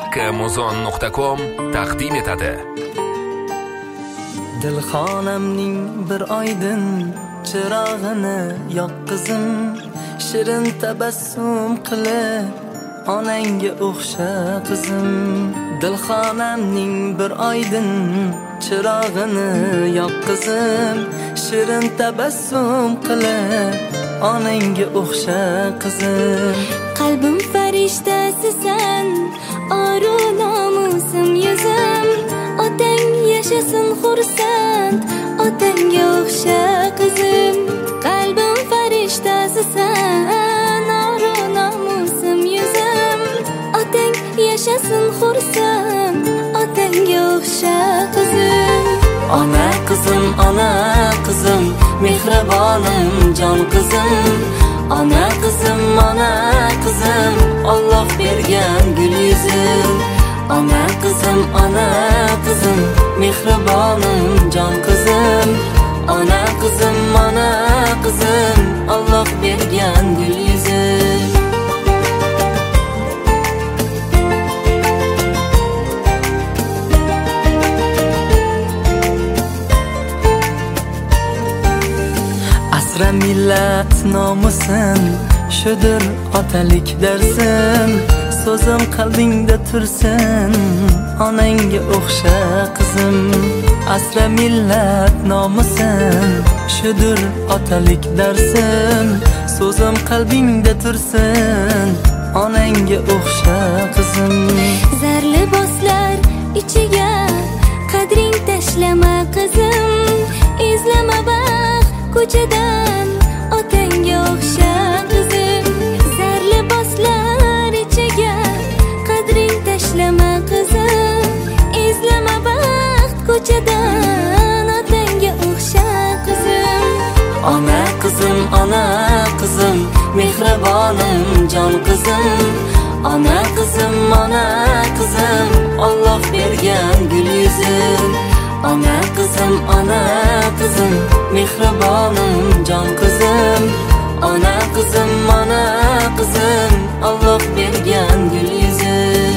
haqqimuzon.com taqdim etadi. Dilxonamning bir oydin chirog'ini yoq qizim, shirin tabassum qilib onangga o'xsha qizim. Dilxonamning bir oydin chirog'ini yoq qizim, shirin tabassum qilib onangga o'xsha qizim. Qalbim farishtasisan, oru nomusim yuzim, otang yashasin xursand, otangga o'xsha qizim. Qalbim farishtasisan, oru nomusim yuzim, otang yashasin xursand, otangga o'xsha qizim. Ona qizim, mehribonim jon qizim. Ona qizim, Alloh bergan gul yuzim. Ona qizim, mehribonim jon qizim. Ona qizim, Alloh bergan gul yuzim. Asra millat nomusin, shudir otalik darsin. So'zim qalbingda tursin, onangga o'xsha qizim. Asra millat nomusin, shudir otalik darsin. So'zim qalbingda tursin, onangga o'xsha qizim. Zar liboslar ichiga qadring tashlama qizim. Izlama baxt ko'chadan, otangga o'xsha qizim. Zar liboslar ichiga qadring tashlama qizim. Izlama baxt ko'chadan, otangga o'xsha qizim. Ona qizim, mehribonim jon qizim. Ona qizim, Alloh bergan gul yuzim. Ona qizim, mehribonim jon qizim. Ona qizim, Alloh bergan gul yuzim.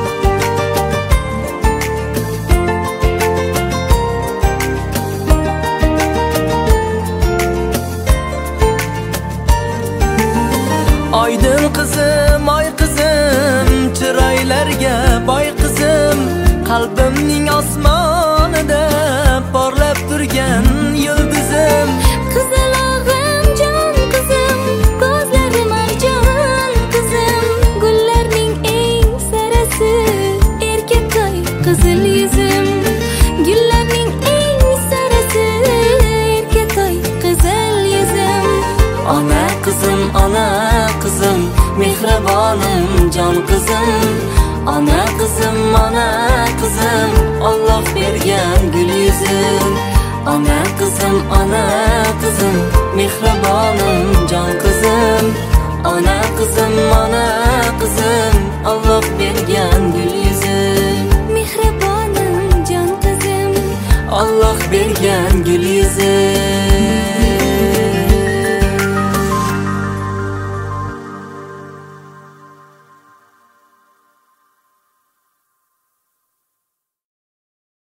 Oydin qizim, oy qizim, chiroylarga boy qizim. Qalbimning osmonida porlab turgan yulduzim. Qizalog'im jon qizim, ko'zlari marjon qizim. Gullarning eng sarasi, erkatoy qizil yuzim. Gullarning eng sarasi, erkatoy qizil yuzim. Ona qizim, mehribonim jon qizim. Ona qizim, Alloh bergan gul yuzim. Ona qizim, mehribonim jon qizim. Ona qizim,